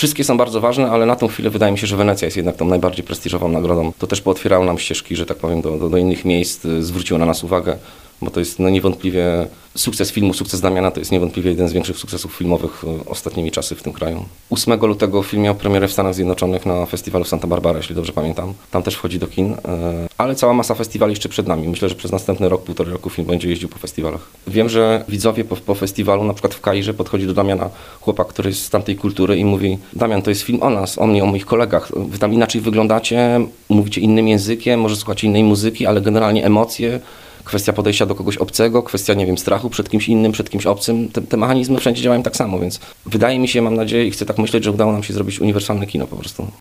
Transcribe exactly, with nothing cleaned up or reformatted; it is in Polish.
Wszystkie są bardzo ważne, ale na tą chwilę wydaje mi się, że Wenecja jest jednak tą najbardziej prestiżową nagrodą. To też pootwierało nam ścieżki, że tak powiem, do, do, do innych miejsc, zwróciło na nas uwagę, bo to jest no, niewątpliwie sukces filmu, sukces Damiana to jest niewątpliwie jeden z większych sukcesów filmowych ostatnimi czasy w tym kraju. ósmego lutego film miał premierę w Stanach Zjednoczonych na festiwalu Santa Barbara, jeśli dobrze pamiętam. Tam też wchodzi do kin, ale cała masa festiwali jeszcze przed nami. Myślę, że przez następny rok, półtorej roku film będzie jeździł po festiwalach. Wiem, że widzowie po, po festiwalu, na przykład w Kairze, podchodzi do Damiana chłopak, który jest z tamtej kultury i mówi: Damian, to jest film o nas, o mnie, o moich kolegach. Wy tam inaczej wyglądacie, mówicie innym językiem, może słuchacie innej muzyki, ale generalnie emocje, kwestia podejścia do kogoś obcego, kwestia, nie wiem, strachu przed kimś innym, przed kimś obcym. Te, te mechanizmy wszędzie działają tak samo, więc wydaje mi się, mam nadzieję i chcę tak myśleć, że udało nam się zrobić uniwersalne kino po prostu.